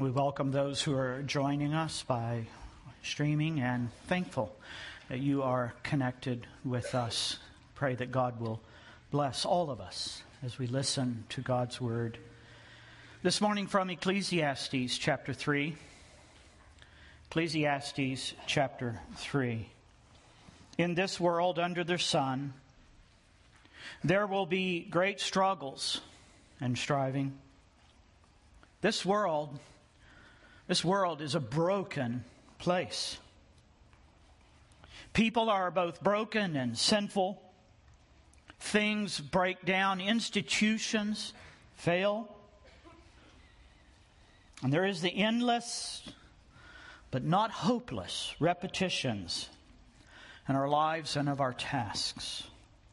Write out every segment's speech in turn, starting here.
We welcome those who are joining us by streaming and thankful that you are connected with us. Pray that God will bless all of us as we listen to God's word. This morning from Ecclesiastes chapter 3. Ecclesiastes chapter 3. In this world under the sun, there will be great struggles and striving. This world is a broken place. People are both broken and sinful. Things break down. Institutions fail. And there is the endless, but not hopeless, repetitions in our lives and of our tasks.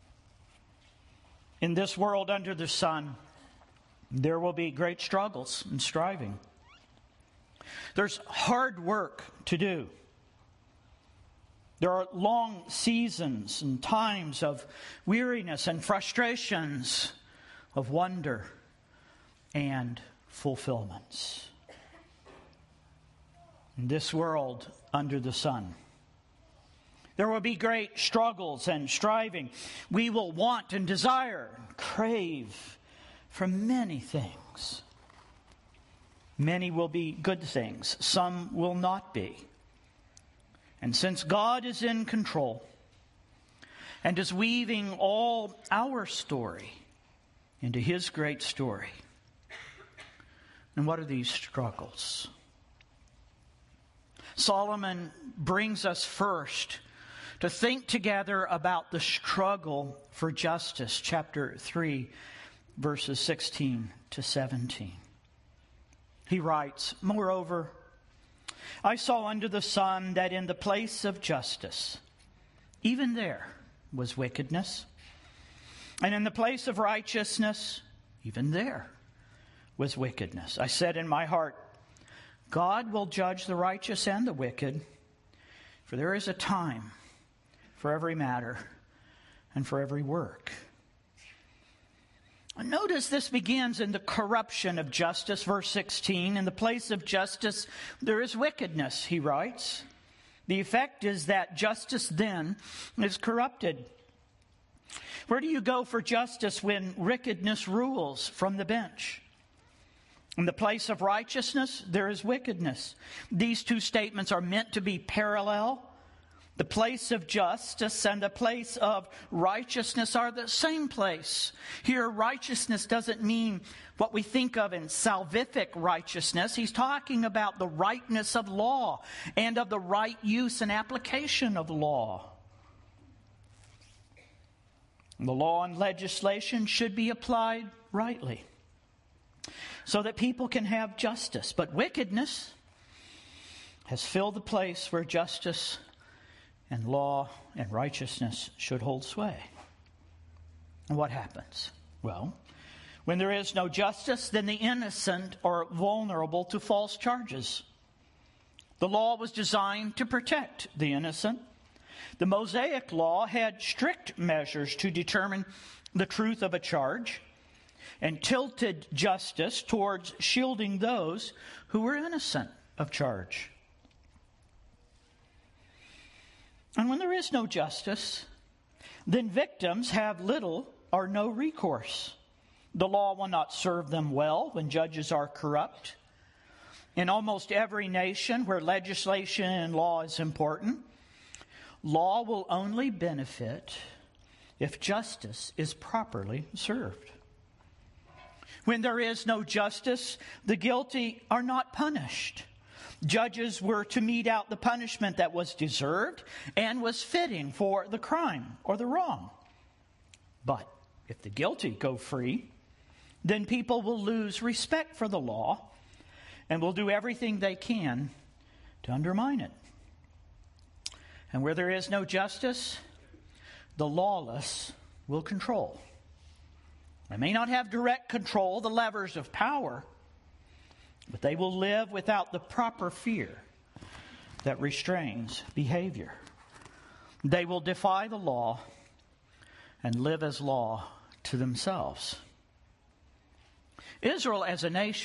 In this world under the sun, there will be great struggles and striving. There's hard work to do. There are long seasons and times of weariness and frustrations, of wonder and fulfillments. In this world under the sun, there will be great struggles and striving. We will want and desire, crave for many things. Many will be good things. Some will not be. And since God is in control and is weaving all our story into His great story, and what are these struggles? Solomon brings us first to think together about the struggle for justice, chapter 3, verses 16 to 17. He writes, "Moreover, I saw under the sun that in the place of justice, even there was wickedness. And in the place of righteousness, even there was wickedness. I said in my heart, God will judge the righteous and the wicked, for there is a time for every matter and for every work." Notice this begins in the corruption of justice, verse 16. In the place of justice, there is wickedness, he writes. The effect is that justice then is corrupted. Where do you go for justice when wickedness rules from the bench? In the place of righteousness, there is wickedness. These two statements are meant to be parallel. The place of justice and the place of righteousness are the same place. Here, righteousness doesn't mean what we think of in salvific righteousness. He's talking about the rightness of law and of the right use and application of law. The law and legislation should be applied rightly so that people can have justice. But wickedness has filled the place where justice and law and righteousness should hold sway. And what happens? Well, when there is no justice, then the innocent are vulnerable to false charges. The law was designed to protect the innocent. The Mosaic law had strict measures to determine the truth of a charge and tilted justice towards shielding those who were innocent of charge. And when there is no justice, then victims have little or no recourse. The law will not serve them well when judges are corrupt. In almost every nation where legislation and law is important, law will only benefit if justice is properly served. When there is no justice, the guilty are not punished. Judges were to mete out the punishment that was deserved and was fitting for the crime or the wrong. But if the guilty go free, then people will lose respect for the law and will do everything they can to undermine it. And where there is no justice, the lawless will control. They may not have direct control, the levers of power, but they will live without the proper fear that restrains behavior. They will defy the law and live as law to themselves. Israel as a nation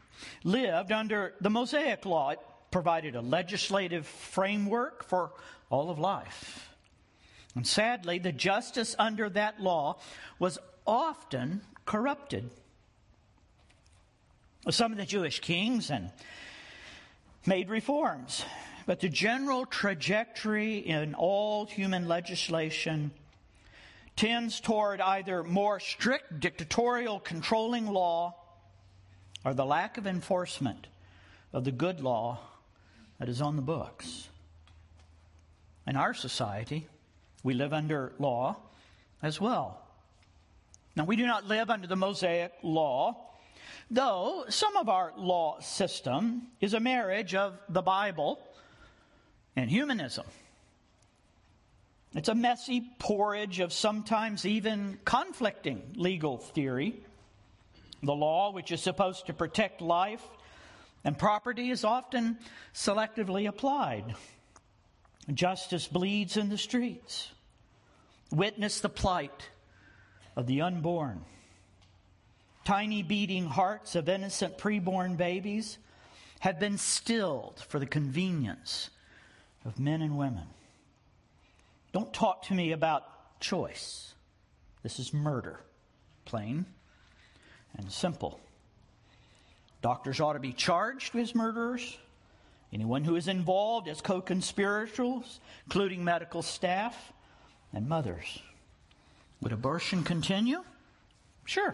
lived under the Mosaic law. It provided a legislative framework for all of life. And sadly, the justice under that law was often corrupted. Some of the Jewish kings made reforms, but the general trajectory in all human legislation tends toward either more strict dictatorial controlling law or the lack of enforcement of the good law that is on the books. In our society, we live under law as well. Now, we do not live under the Mosaic law, though some of our law system is a marriage of the Bible and humanism. It's a messy porridge of sometimes even conflicting legal theory. The law, which is supposed to protect life and property, is often selectively applied. Justice bleeds in the streets. Witness the plight of the unborn. Tiny beating hearts of innocent preborn babies have been stilled for the convenience of men and women. Don't talk to me about choice. This is murder, plain and simple. Doctors ought to be charged as murderers. Anyone who is involved as co-conspirators, including medical staff and mothers. Would abortion continue? Sure.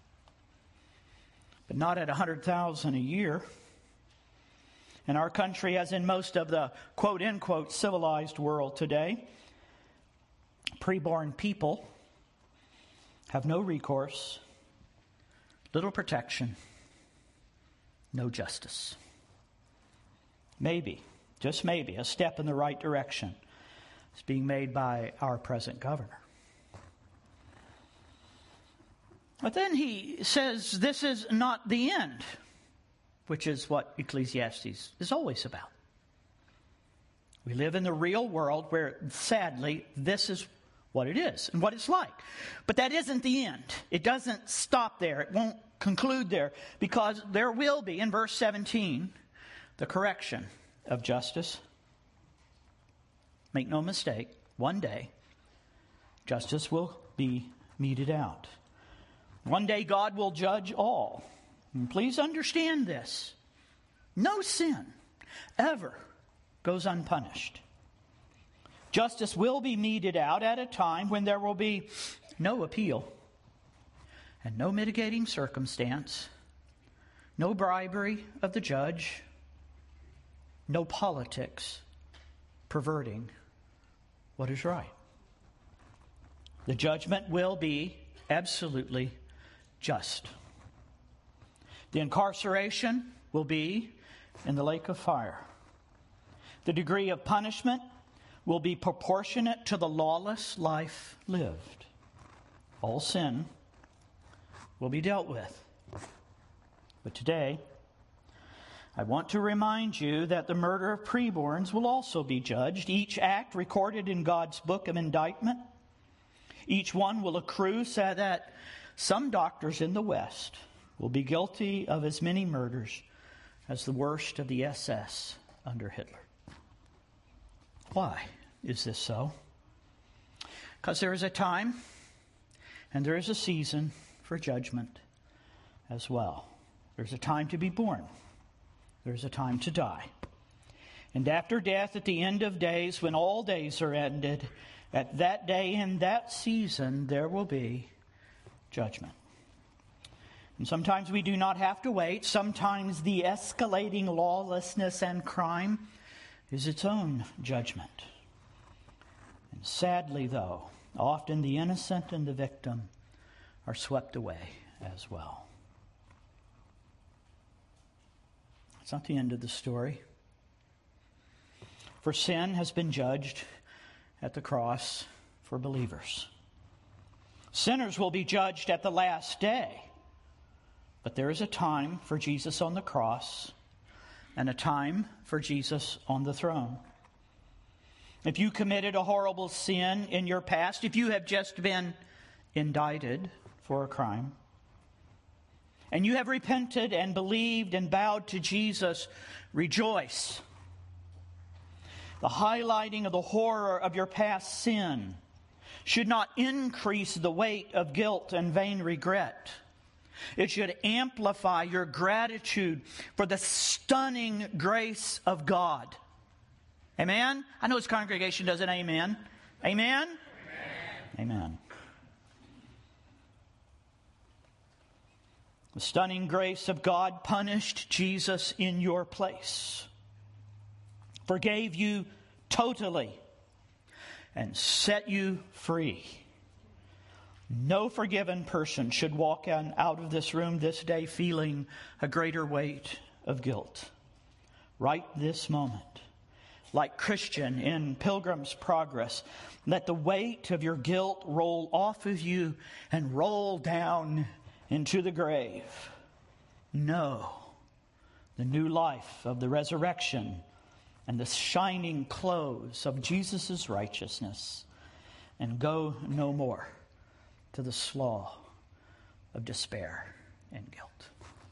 But not at $100,000 a year. In our country, as in most of the quote-unquote civilized world today, preborn people have no recourse, little protection, no justice. Maybe, just maybe, a step in the right direction is being made by our present governor. But then he says this is not the end, which is what Ecclesiastes is always about. We live in the real world where, sadly, this is what it is and what it's like. But that isn't the end. It doesn't stop there. It won't conclude there, because there will be, in verse 17, the correction of justice. Make no mistake, one day, justice will be meted out. One day God will judge all. And please understand this. No sin ever goes unpunished. Justice will be meted out at a time when there will be no appeal and no mitigating circumstance, no bribery of the judge, no politics perverting what is right. The judgment will be absolutely just. The incarceration will be in the lake of fire. The degree of punishment will be proportionate to the lawless life lived. All sin will be dealt with. But today, I want to remind you that the murder of preborns will also be judged. Each act recorded in God's book of indictment. Each one will accrue so that some doctors in the West will be guilty of as many murders as the worst of the SS under Hitler. Why is this so? Because there is a time and there is a season for judgment as well. There's a time to be born. There's a time to die. And after death, at the end of days, when all days are ended, at that day and that season, there will be judgment. And sometimes we do not have to wait. Sometimes the escalating lawlessness and crime is its own judgment. And sadly, though, often the innocent and the victim are swept away as well. It's not the end of the story. For sin has been judged at the cross for believers. Sinners will be judged at the last day. But there is a time for Jesus on the cross and a time for Jesus on the throne. If you committed a horrible sin in your past, if you have just been indicted for a crime, and you have repented and believed and bowed to Jesus, rejoice. The highlighting of the horror of your past sin should not increase the weight of guilt and vain regret. It should amplify your gratitude for the stunning grace of God. Amen? I know this congregation does an amen. Amen? Amen. The stunning grace of God punished Jesus in your place, forgave you totally, and set you free. No forgiven person should walk out of this room this day feeling a greater weight of guilt. Right this moment, like Christian in Pilgrim's Progress, let the weight of your guilt roll off of you and roll down into the grave. Know the new life of the resurrection and the shining clothes of Jesus' righteousness, and go no more to the slough of despair and guilt.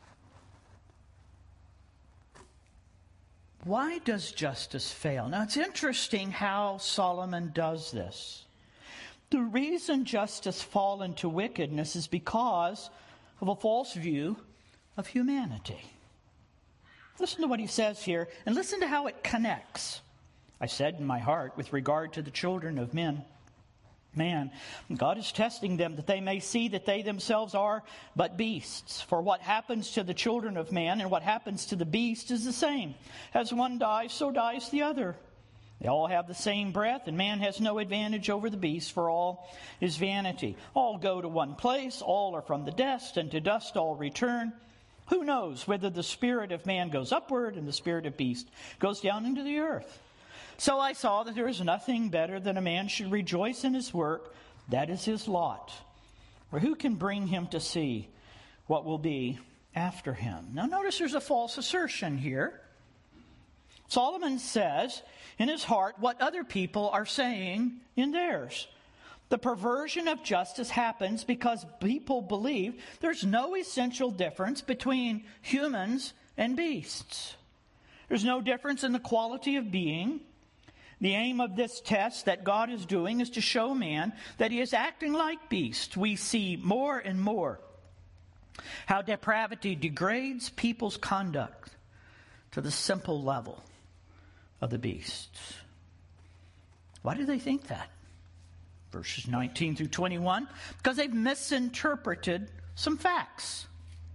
Why does justice fail? Now, it's interesting how Solomon does this. The reason justice falls into wickedness is because of a false view of humanity. Listen to what he says here, and listen to how it connects. I said in my heart, with regard to the children of man, God is testing them that they may see that they themselves are but beasts. For what happens to the children of man and what happens to the beast is the same. As one dies, so dies the other. They all have the same breath, and man has no advantage over the beast, for all is vanity. All go to one place, all are from the dust, and to dust all return. Who knows whether the spirit of man goes upward and the spirit of beast goes down into the earth? So I saw that there is nothing better than a man should rejoice in his work, that is his lot. Or who can bring him to see what will be after him? Now notice there's a false assertion here. Solomon says in his heart what other people are saying in theirs. The perversion of justice happens because people believe there's no essential difference between humans and beasts. There's no difference in the quality of being. The aim of this test that God is doing is to show man that he is acting like beasts. We see more and more how depravity degrades people's conduct to the simple level of the beasts. Why do they think that? Verses 19 through 21, because they've misinterpreted some facts.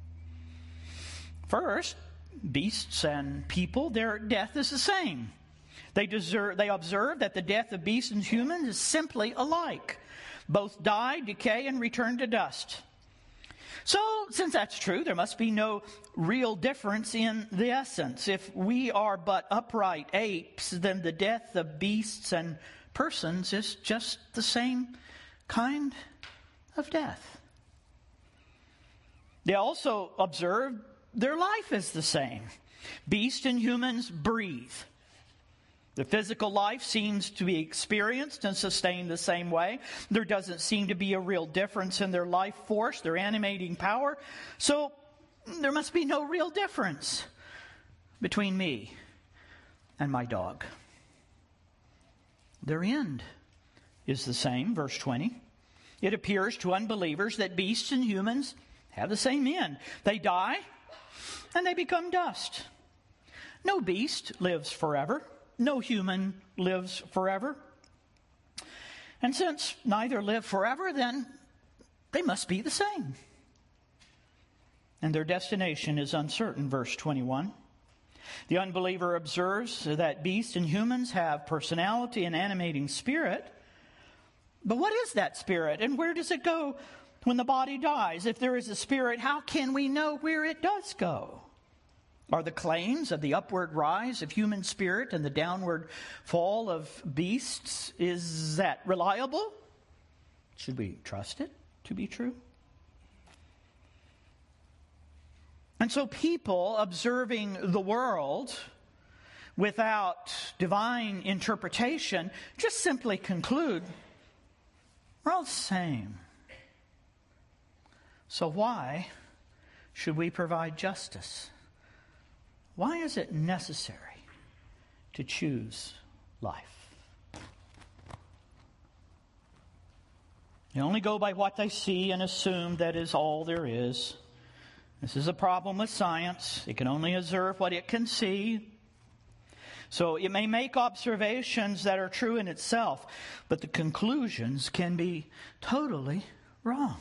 First, beasts and people, their death is the same. They observe that the death of beasts and humans is simply alike. Both die, decay, and return to dust. So, since that's true, there must be no real difference in the essence. If we are but upright apes, then the death of beasts and persons is just the same kind of death. They also observe their life is the same. Beasts and humans breathe. The physical life seems to be experienced and sustained the same way. There doesn't seem to be a real difference in their life force, their animating power. So there must be no real difference between me and my dog. Their end is the same, verse 20. It appears to unbelievers that beasts and humans have the same end. They die and they become dust. No beast lives forever. No human lives forever. And since neither live forever, then they must be the same. And their destination is uncertain, verse 21. The unbeliever observes that beasts and humans have personality and animating spirit. But what is that spirit, and where does it go when the body dies? If there is a spirit, how can we know where it does go? Are the claims of the upward rise of human spirit and the downward fall of beasts, is that reliable? Should we trust it to be true? And so people observing the world without divine interpretation just simply conclude, we're all the same. So why should we provide justice? Why is it necessary to choose life? They only go by what they see and assume that is all there is. This is a problem with science. It can only observe what it can see. So it may make observations that are true in itself, but the conclusions can be totally wrong.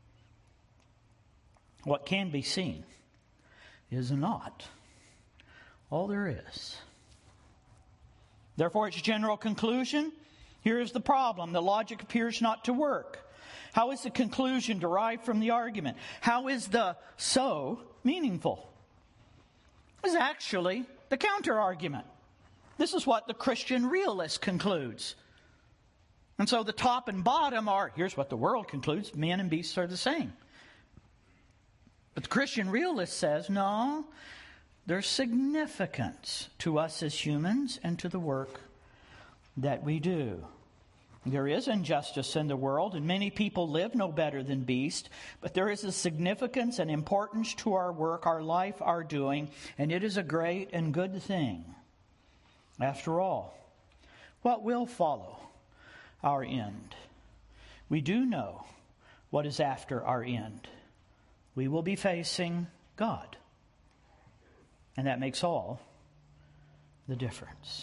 What can be seen is not all there is. Therefore, its general conclusion, here is the problem. The logic appears not to work. How is the conclusion derived from the argument? How is the so meaningful? It's actually the counter-argument. This is what the Christian realist concludes. And so the top and bottom are, here's what the world concludes, men and beasts are the same. But the Christian realist says, no, there's significance to us as humans and to the work that we do. There is injustice in the world, and many people live no better than beasts, but there is a significance and importance to our work, our life, our doing, and it is a great and good thing. After all, what will follow our end? We do know what is after our end. We will be facing God. And that makes all the difference.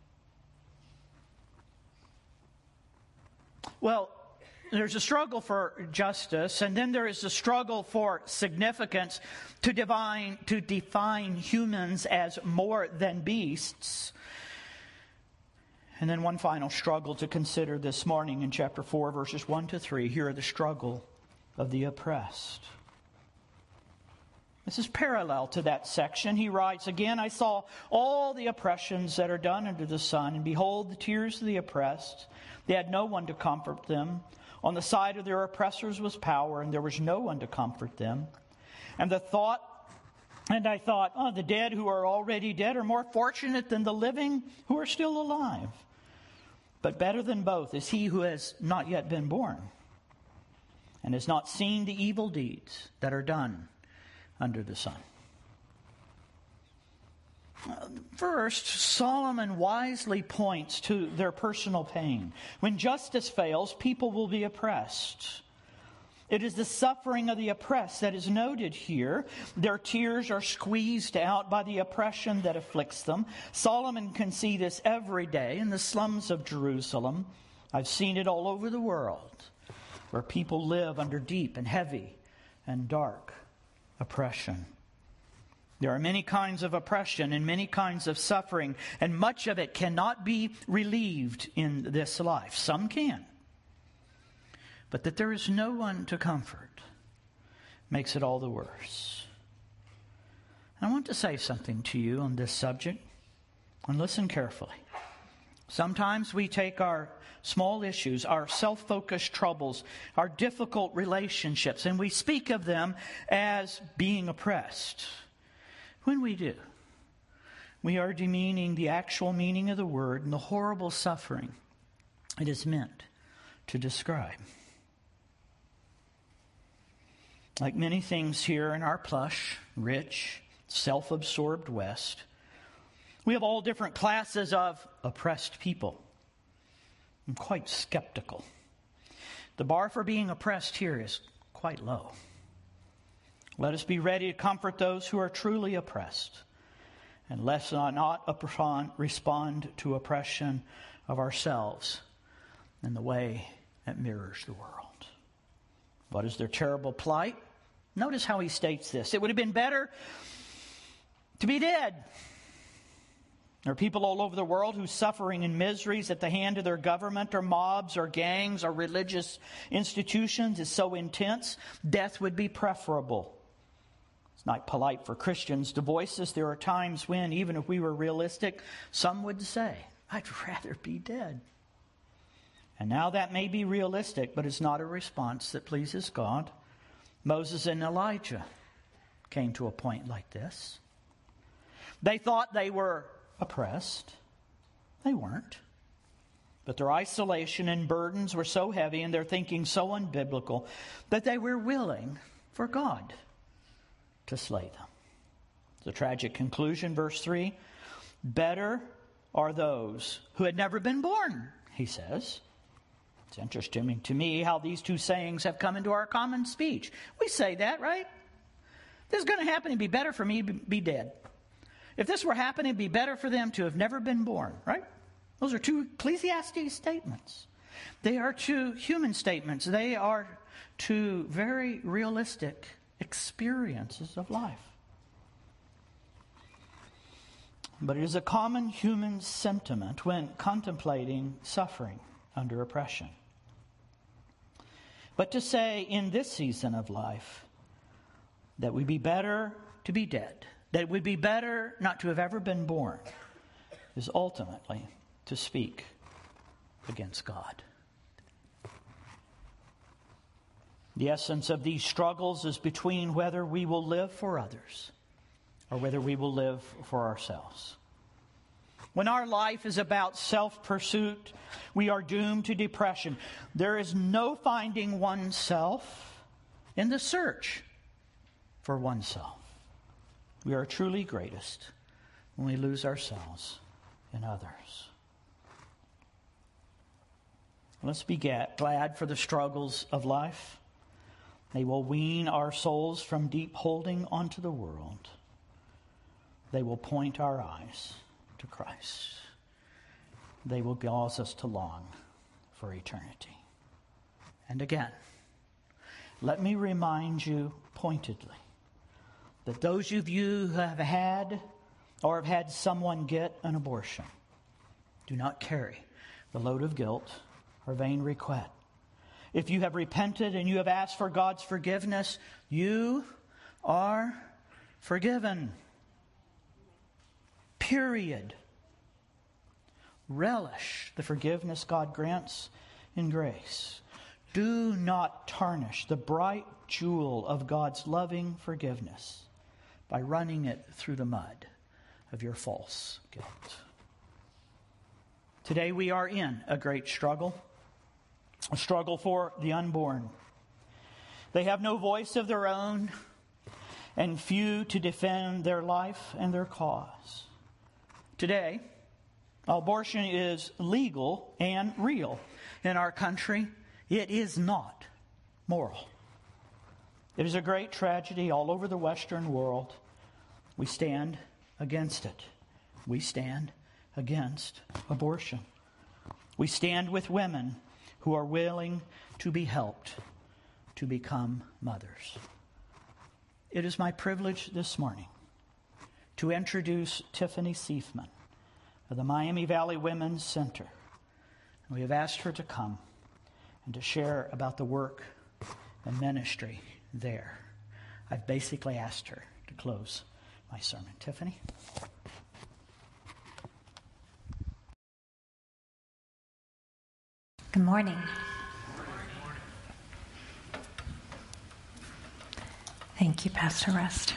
Well, there's a struggle for justice, and then there is a struggle for significance to define humans as more than beasts. And then one final struggle to consider this morning in chapter 4, verses 1 to 3. Here are the struggle of the oppressed. This is parallel to that section. He writes, again, I saw all the oppressions that are done under the sun, and behold, the tears of the oppressed. They had no one to comfort them. On the side of their oppressors was power, and there was no one to comfort them. And I thought, the dead who are already dead are more fortunate than the living who are still alive. But better than both is he who has not yet been born and has not seen the evil deeds that are done under the sun. First, Solomon wisely points to their personal pain. When justice fails, people will be oppressed. It is the suffering of the oppressed that is noted here. Their tears are squeezed out by the oppression that afflicts them. Solomon can see this every day in the slums of Jerusalem. I've seen it all over the world, where people live under deep and heavy and dark oppression. There are many kinds of oppression and many kinds of suffering, and much of it cannot be relieved in this life. Some can. But that there is no one to comfort makes it all the worse. And I want to say something to you on this subject, and listen carefully. Sometimes we take our small issues, our self-focused troubles, our difficult relationships, and we speak of them as being oppressed. When we do, we are demeaning the actual meaning of the word and the horrible suffering it is meant to describe. Like many things here in our plush, rich, self-absorbed West, we have all different classes of oppressed people. I'm quite skeptical. The bar for being oppressed here is quite low. Let us be ready to comfort those who are truly oppressed, and let's not respond to oppression of ourselves in the way that mirrors the world. What is their terrible plight? Notice how he states this. It would have been better to be dead. There are people all over the world whose suffering and miseries at the hand of their government or mobs or gangs or religious institutions is so intense, death would be preferable. It's not polite for Christians to voice this. There are times when, even if we were realistic, some would say, I'd rather be dead. And now that may be realistic, but it's not a response that pleases God. Moses and Elijah came to a point like this. They thought they were oppressed. They weren't. But their isolation and burdens were so heavy and their thinking so unbiblical that they were willing for God to slay them. The tragic conclusion, verse 3, better are those who had never been born, he says. It's interesting to me how these two sayings have come into our common speech. We say that, right? This is going to happen, it'd be better for me to be dead. If this were happening, it'd be better for them to have never been born, right? Those are two Ecclesiastes statements. They are two human statements. They are two very realistic experiences of life. But it is a common human sentiment when contemplating suffering under oppression. But to say in this season of life that it would be better to be dead, that it would be better not to have ever been born, is ultimately to speak against God. The essence of these struggles is between whether we will live for others or whether we will live for ourselves. When our life is about self-pursuit, we are doomed to depression. There is no finding oneself in the search for oneself. We are truly greatest when we lose ourselves in others. Let's be glad for the struggles of life. They will wean our souls from deep holding onto the world. They will point our eyes to Christ. They will cause us to long for eternity. And again, let me remind you pointedly that those of you who have had or have had someone get an abortion do not carry the load of guilt or vain regret. If you have repented and you have asked for God's forgiveness, you are forgiven. Period. Relish the forgiveness God grants in grace. Do not tarnish the bright jewel of God's loving forgiveness by running it through the mud of your false guilt. Today we are in a great struggle. A struggle for the unborn. They have no voice of their own and few to defend their life and their cause. Today, abortion is legal and real in our country. It is not moral. It is a great tragedy all over the Western world. We stand against it. We stand against abortion. We stand with women who are willing to be helped to become mothers. It is my privilege this morning to introduce Tiffany Siefman of the Miami Valley Women's Center. We have asked her to come and to share about the work and ministry there. I've basically asked her to close my sermon. Tiffany? Good morning. Thank you, Pastor Rust.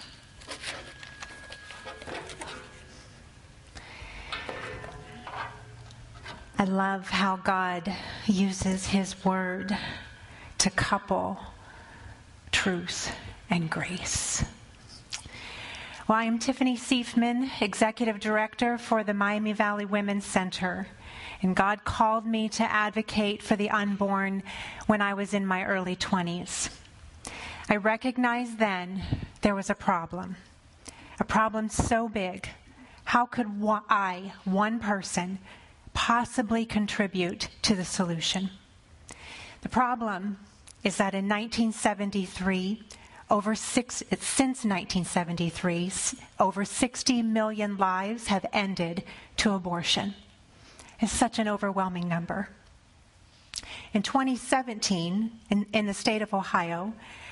I love how God uses His Word to couple truth and grace. Well, I am Tiffany Siefman, Executive Director for the Miami Valley Women's Center. And God called me to advocate for the unborn when I was in my early 20s. I recognized then there was a problem so big. How could I, one person, possibly contribute to the solution? The problem is that in 1973, since 1973, over 60 million lives have ended to abortion. It's such an overwhelming number. In 2017, in the state of Ohio,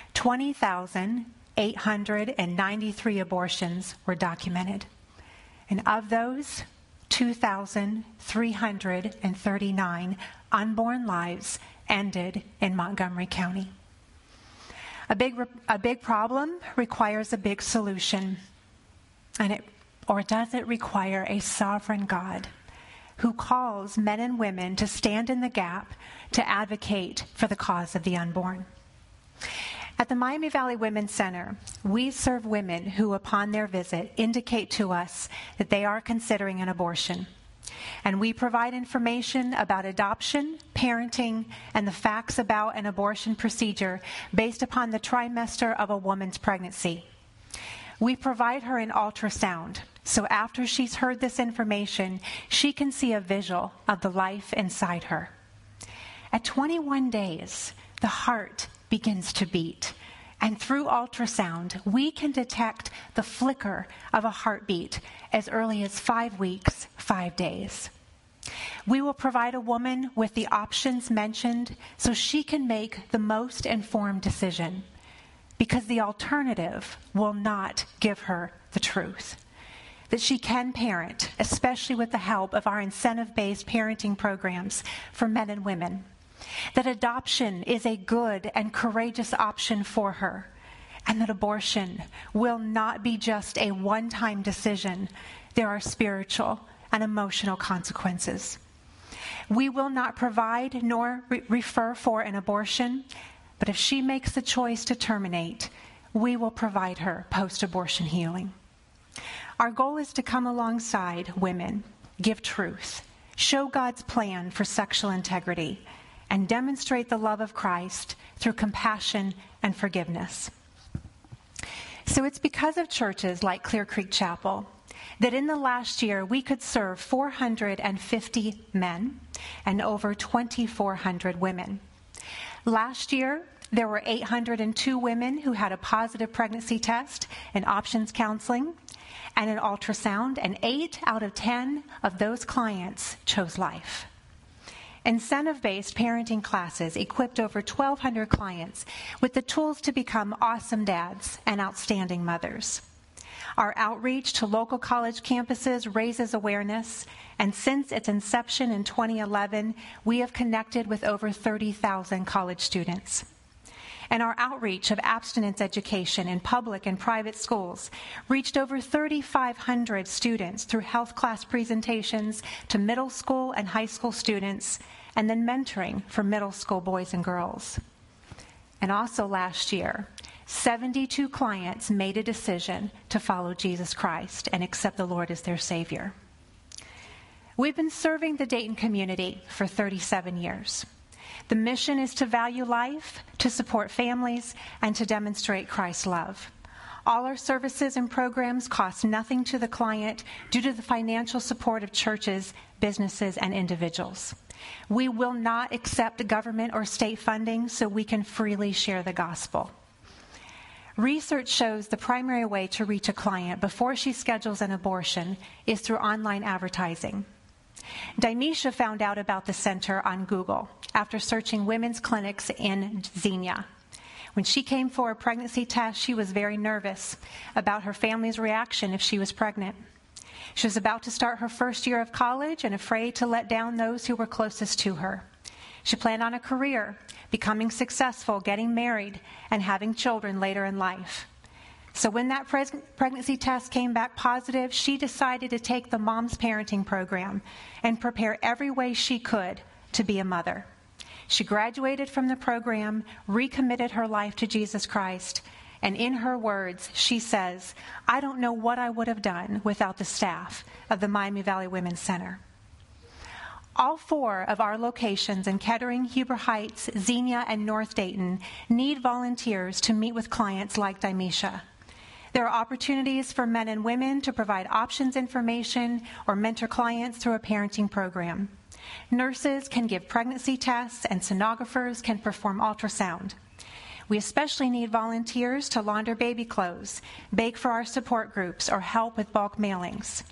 20,893 abortions were documented. And of those, 2,339 unborn lives ended in Montgomery County. A big problem requires a big solution. Or does it require a sovereign God who calls men and women to stand in the gap to advocate for the cause of the unborn? At the Miami Valley Women's Center, we serve women who, upon their visit, indicate to us that they are considering an abortion. And we provide information about adoption, parenting, and the facts about an abortion procedure based upon the trimester of a woman's pregnancy. We provide her an ultrasound, so after she's heard this information, she can see a visual of the life inside her. At 21 days, the heart begins to beat. And through ultrasound, we can detect the flicker of a heartbeat as early as 5 weeks, 5 days. We will provide a woman with the options mentioned so she can make the most informed decision, because the alternative will not give her the truth. That she can parent, especially with the help of our incentive-based parenting programs for men and women. That adoption is a good and courageous option for her, and that abortion will not be just a one-time decision. There are spiritual and emotional consequences. We will not provide nor refer for an abortion, but if she makes the choice to terminate, we will provide her post-abortion healing. Our goal is to come alongside women, give truth, show God's plan for sexual integrity, and demonstrate the love of Christ through compassion and forgiveness. So it's because of churches like Clear Creek Chapel that in the last year we could serve 450 men and over 2,400 women. Last year, there were 802 women who had a positive pregnancy test and options counseling and an ultrasound, and 8 out of 10 of those clients chose life. Incentive-based parenting classes equipped over 1,200 clients with the tools to become awesome dads and outstanding mothers. Our outreach to local college campuses raises awareness, and since its inception in 2011, we have connected with over 30,000 college students. And our outreach of abstinence education in public and private schools reached over 3,500 students through health class presentations to middle school and high school students, and then mentoring for middle school boys and girls. And also last year, 72 clients made a decision to follow Jesus Christ and accept the Lord as their Savior. We've been serving the Dayton community for 37 years. The mission is to value life, to support families, and to demonstrate Christ's love. All our services and programs cost nothing to the client due to the financial support of churches, businesses, and individuals. We will not accept government or state funding so we can freely share the gospel. Research shows the primary way to reach a client before she schedules an abortion is through online advertising. Dimesha found out about the center on Google after searching women's clinics in Xenia. When she came for a pregnancy test, she was very nervous about her family's reaction if she was pregnant. She was about to start her first year of college and afraid to let down those who were closest to her. She planned on a career, becoming successful, getting married, and having children later in life. So when that pregnancy test came back positive, she decided to take the Mom's Parenting Program and prepare every way she could to be a mother. She graduated from the program, recommitted her life to Jesus Christ, and in her words, she says, "I don't know what I would have done without the staff of the Miami Valley Women's Center." All 4 of our locations in Kettering, Huber Heights, Xenia, and North Dayton need volunteers to meet with clients like Dimesha. There are opportunities for men and women to provide options information or mentor clients through a parenting program. Nurses can give pregnancy tests, and sonographers can perform ultrasound. We especially need volunteers to launder baby clothes, bake for our support groups, or help with bulk mailings.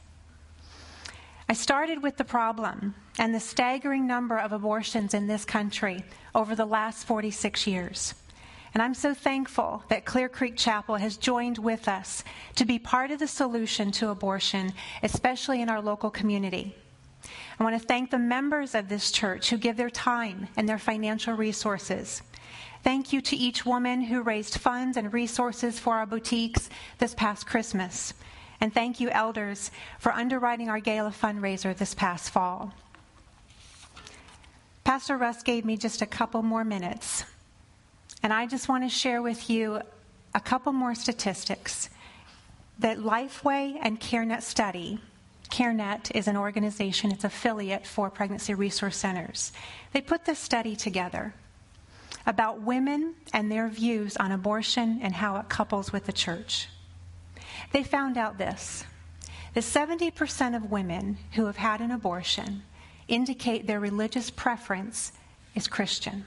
I started with the problem and the staggering number of abortions in this country over the last 46 years. And I'm so thankful that Clear Creek Chapel has joined with us to be part of the solution to abortion, especially in our local community. I want to thank the members of this church who give their time and their financial resources. Thank you to each woman who raised funds and resources for our boutiques this past Christmas. And thank you, elders, for underwriting our gala fundraiser this past fall. Pastor Russ gave me just a couple more minutes. And I just want to share with you a couple more statistics that Lifeway and CareNet study. CareNet is an organization, it's an affiliate for pregnancy resource centers. They put this study together about women and their views on abortion and how it couples with the church. They found out this, that 70% of women who have had an abortion indicate their religious preference is Christian.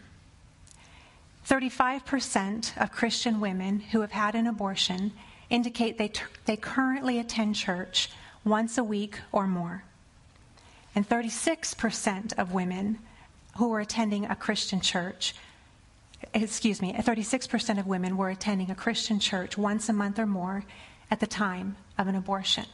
35% of Christian women who have had an abortion indicate they currently attend church once a week or more. And 36% of women who are attending a Christian church, 36% of women were attending a Christian church once a month or more at the time of an abortion.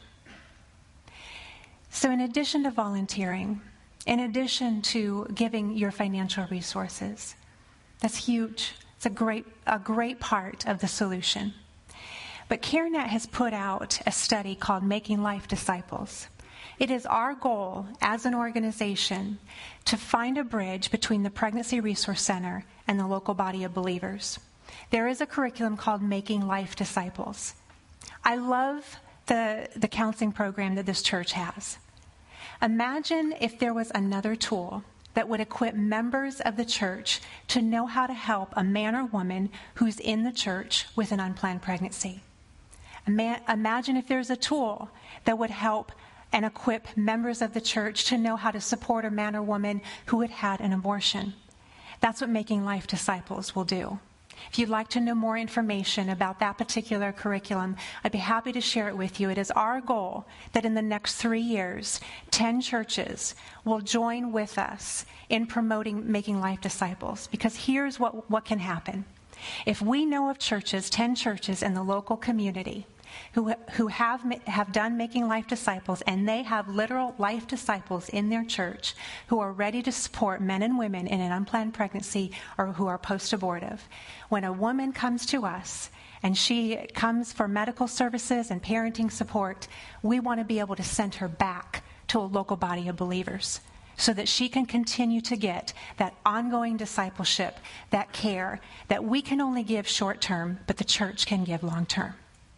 So in addition to volunteering, in addition to giving your financial resources, that's huge. It's a great part of the solution. But CareNet has put out a study called Making Life Disciples. It is our goal as an organization to find a bridge between the Pregnancy Resource Center and the local body of believers. There is a curriculum called Making Life Disciples. I love the counseling program that this church has. Imagine if there was another tool that would equip members of the church to know how to help a man or woman who's in the church with an unplanned pregnancy. Imagine if there's a tool that would help and equip members of the church to know how to support a man or woman who had had an abortion. That's what Making Life Disciples will do. If you'd like to know more information about that particular curriculum, I'd be happy to share it with you. It is our goal that in the next 3 years, 10 churches will join with us in promoting Making Life Disciples. Because here's what can happen. If we know of churches, 10 churches in the local community who have done Making Life Disciples, and they have literal life disciples in their church who are ready to support men and women in an unplanned pregnancy or who are post-abortive. When a woman comes to us and she comes for medical services and parenting support, we want to be able to send her back to a local body of believers so that she can continue to get that ongoing discipleship, that care that we can only give short-term, but the church can give long-term.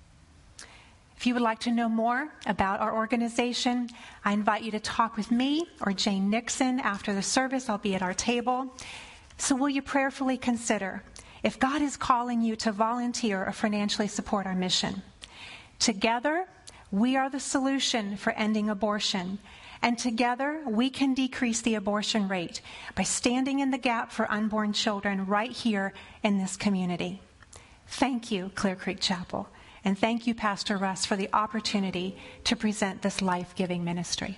If you would like to know more about our organization, I invite you to talk with me or Jane Nixon after the service. I'll be at our table. So will you prayerfully consider if God is calling you to volunteer or financially support our mission? Together, we are the solution for ending abortion. And together, we can decrease the abortion rate by standing in the gap for unborn children right here in this community. Thank you, Clear Creek Chapel. And thank you, Pastor Russ, for the opportunity to present this life-giving ministry.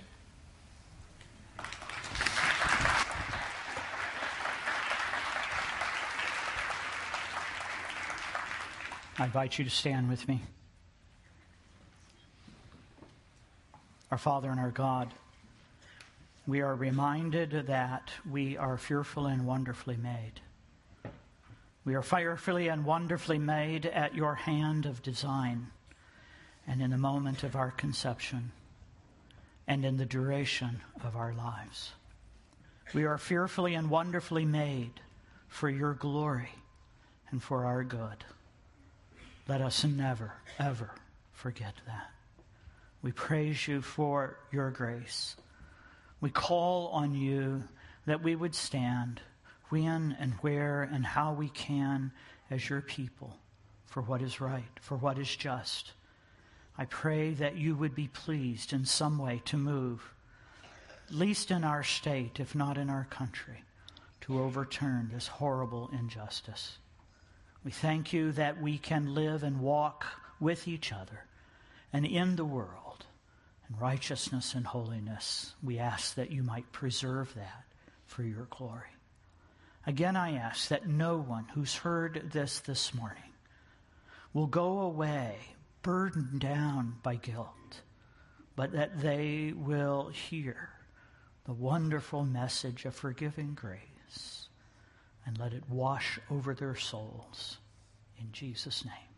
I invite you to stand with me. Our Father and our God, we are reminded that we are fearfully and wonderfully made. We are fearfully and wonderfully made at your hand of design, and in the moment of our conception, and in the duration of our lives. We are fearfully and wonderfully made for your glory and for our good. Let us never, ever forget that. We praise you for your grace. We call on you that we would stand when and where and how we can as your people for what is right, for what is just. I pray that you would be pleased in some way to move, at least in our state, if not in our country, to overturn this horrible injustice. We thank you that we can live and walk with each other and in the world in righteousness and holiness. We ask that you might preserve that for your glory. Again, I ask that no one who's heard this morning will go away burdened down by guilt, but that they will hear the wonderful message of forgiving grace and let it wash over their souls. In Jesus' name.